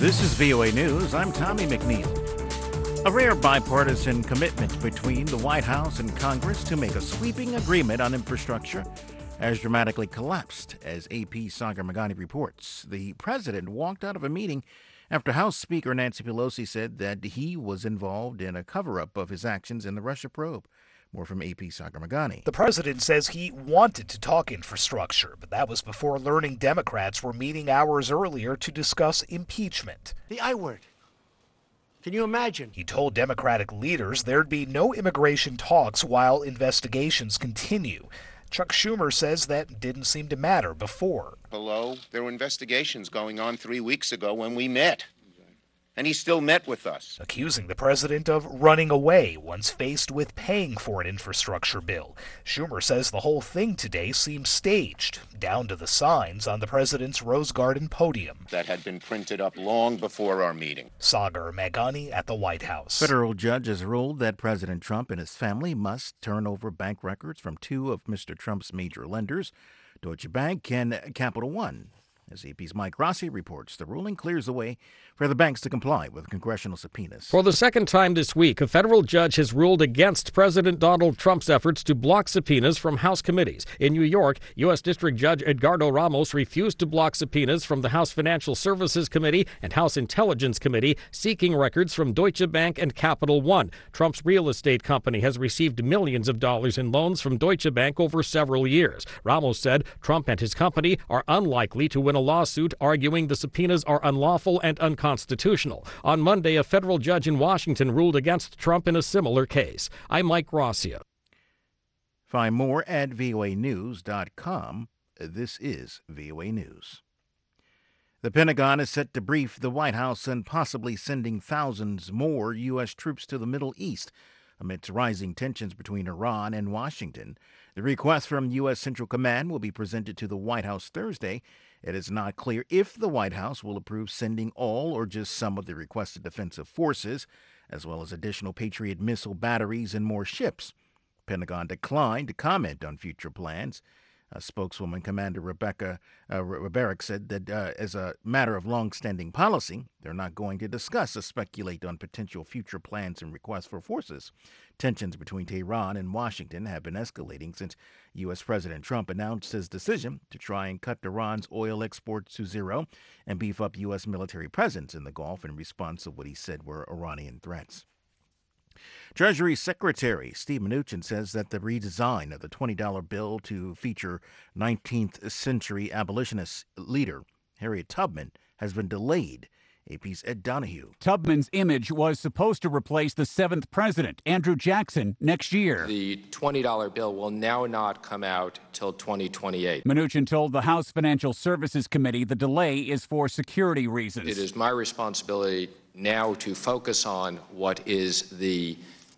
This is VOA News. I'm Tommy McNeil. A rare bipartisan commitment between the White House and Congress to make a sweeping agreement on infrastructure has dramatically collapsed, as AP Sagar Meghani reports. The president walked out of a meeting after House Speaker Nancy Pelosi said that he was involved in a cover-up of his actions in the Russia probe. More from AP Sagar Meghani. The president says he wanted to talk infrastructure, but that was before learning Democrats were meeting hours earlier to discuss impeachment. The I word. Can you imagine? He told Democratic leaders there'd be no immigration talks while investigations continue. Chuck Schumer says that didn't seem to matter before. Hello, there were investigations going on 3 weeks ago when we met. And he still met with us. Accusing the president of running away once faced with paying for an infrastructure bill. Schumer says the whole thing today seemed staged, down to the signs on the president's Rose Garden podium. That had been printed up long before our meeting. Sagar Meghani at the White House. Federal judge has ruled that President Trump and his family must turn over bank records from two of Mr. Trump's major lenders, Deutsche Bank and Capital One. As AP's Mike Rossi reports, the ruling clears the way for the banks to comply with congressional subpoenas. For the second time this week, a federal judge has ruled against President Donald Trump's efforts to block subpoenas from House committees. In New York, U.S. District Judge Edgardo Ramos refused to block subpoenas from the House Financial Services Committee and House Intelligence Committee seeking records from Deutsche Bank and Capital One. Trump's real estate company has received millions of dollars in loans from Deutsche Bank over several years. Ramos said Trump and his company are unlikely to win a lawsuit, arguing the subpoenas are unlawful and unconstitutional. On Monday, a federal judge in Washington ruled against Trump in a similar case. I'm Mike Rossi. Find more at voanews.com. This is VOA News. The Pentagon is set to brief the White House on possibly sending thousands more U.S. troops to the Middle East amidst rising tensions between Iran and Washington. The request from U.S. Central Command will be presented to the White House Thursday. It is not clear if the White House will approve sending all or just some of the requested defensive forces, as well as additional Patriot missile batteries and more ships. Pentagon declined to comment on future plans. Spokeswoman Commander Rebecca Rebarek said that as a matter of long-standing policy, they're not going to discuss or speculate on potential future plans and requests for forces. Tensions between Tehran and Washington have been escalating since U.S. President Trump announced his decision to try and cut Iran's oil exports to zero and beef up U.S. military presence in the Gulf in response to what he said were Iranian threats. Treasury Secretary Steve Mnuchin says that the redesign of the $20 bill to feature 19th century abolitionist leader Harriet Tubman has been delayed. AP's Ed Donahue. Tubman's image was supposed to replace the seventh president, Andrew Jackson, next year. The $20 bill will now not come out till 2028. Mnuchin told the House Financial Services Committee the delay is for security reasons. It is my responsibility now to focus on what is the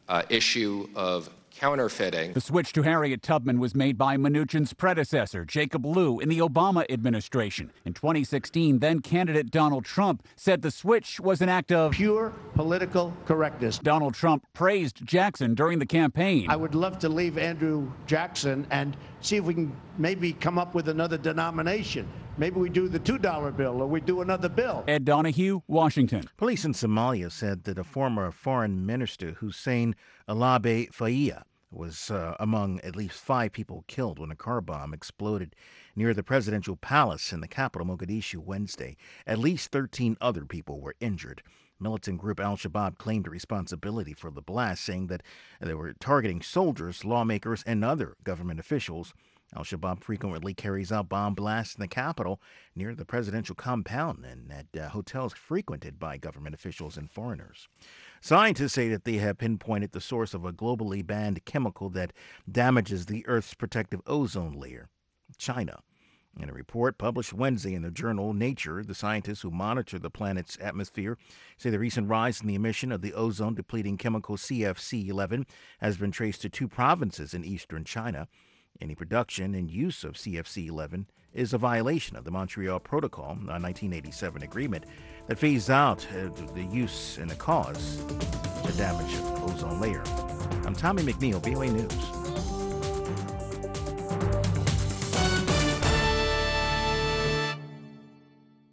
issue of counterfeiting. The switch to Harriet Tubman was made by Mnuchin's predecessor, Jacob Lew, in the Obama administration. In 2016, then candidate Donald Trump said the switch was an act of pure political correctness. Donald Trump praised Jackson during the campaign. I would love to leave Andrew Jackson and see if we can maybe come up with another denomination. Maybe we do the $2 bill or we do another bill. Ed Donahue, Washington. Police in Somalia said that a former foreign minister, Hussein Alabe Faya, was among at least 5 people killed when a car bomb exploded near the presidential palace in the capital, Mogadishu, Wednesday. At least 13 other people were injured. Militant group al-Shabaab claimed responsibility for the blast, saying that they were targeting soldiers, lawmakers, and other government officials. Al-Shabaab frequently carries out bomb blasts in the capital near the presidential compound and at hotels frequented by government officials and foreigners. Scientists say that they have pinpointed the source of a globally banned chemical that damages the Earth's protective ozone layer, China. In a report published Wednesday in the journal Nature, the scientists who monitor the planet's atmosphere say the recent rise in the emission of the ozone-depleting chemical CFC-11 has been traced to 2 provinces in eastern China. Any production and use of CFC-11 is a violation of the Montreal Protocol, a 1987 agreement that phased out the use and the cause to damage the ozone layer. I'm Tommy McNeil, VOA News.